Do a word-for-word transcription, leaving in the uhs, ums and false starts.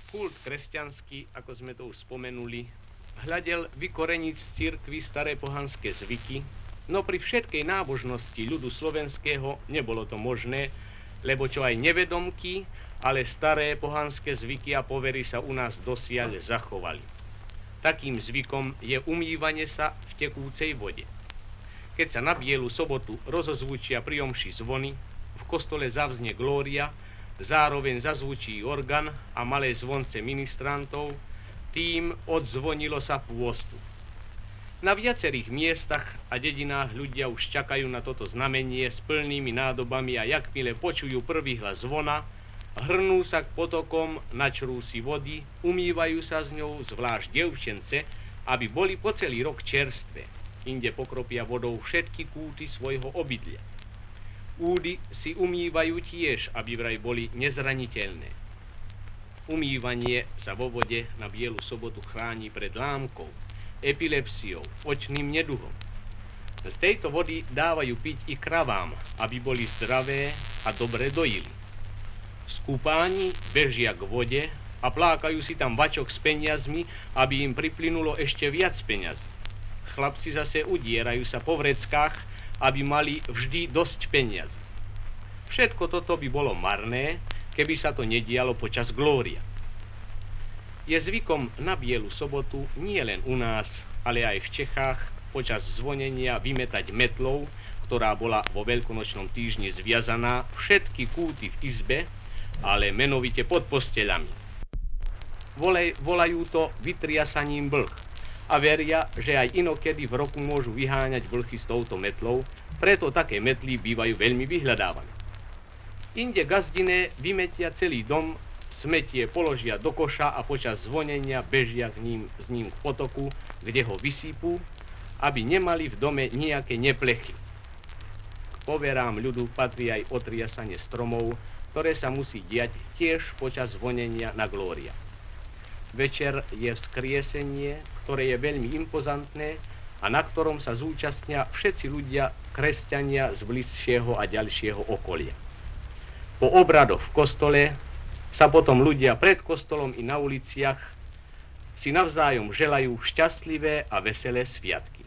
Kult kresťanský, ako sme to už spomenuli, hľadel vykoreniť z cirkvi staré pohanské zvyky, no pri všetkej nábožnosti ľudu slovenského nebolo to možné, lebo čo aj nevedomky, ale staré pohanské zvyky a povery sa u nás dosiaľ zachovali. Takým zvykom je umývanie sa v tekúcej vode. Keď sa na Bielu sobotu rozozvučia pri omši zvony, v kostole zavznie glória, zároveň zazvučí orgán a malé zvonce ministrantov, tým odzvonilo sa pôstu. Na viacerých miestach a dedinách ľudia už čakajú na toto znamenie s plnými nádobami a jakmile počujú prvý hlas zvona, hrnú sa k potokom, načrú si vody, umývajú sa s ňou, zvlášť dievčence, aby boli po celý rok čerstvé. Inde pokropia vodou všetky kúty svojho obydlia. Údy si umývajú tiež, aby vraj boli nezraniteľné. Umývanie sa vo vode na Bielu sobotu chráni pred lámkou, epilepsiou, očným neduhom. Z tejto vody dávajú piť i kravám, aby boli zdravé a dobre dojili. Skúpáni bežia k vode a plákajú si tam vačok s peniazmi, aby im priplynulo ešte viac peniazí. Chlapci zase udierajú sa po vreckách, aby mali vždy dosť peniazy. Všetko toto by bolo marné, keby sa to nedialo počas glória. Je zvykom na Bielu sobotu nie len u nás, ale aj v Čechách počas zvonenia vymetať metlou, ktorá bola vo veľkonočnom týždni zviazaná, všetky kúty v izbe, ale menovite pod posteľami. Volej, volajú to vytriasaním blch a veria, že aj inokedy v roku môžu vyháňať blchy s touto metlou, preto také metly bývajú veľmi vyhľadávané. Inde gazdiné vymetia celý dom, smetie položia do koša a počas zvonenia bežia k ním, s ním k potoku, kde ho vysýpú, aby nemali v dome nejaké neplechy. K poverám ľudu patrí aj otriasanie stromov, ktoré sa musí diať tiež počas zvonenia na glória. Večer je vzkriesenie, ktoré je veľmi impozantné a na ktorom sa zúčastnia všetci ľudia, kresťania z bližšieho a ďalšieho okolia. Po obradoch v kostole sa potom ľudia pred kostolom i na uliciach si navzájom želajú šťastlivé a veselé sviatky.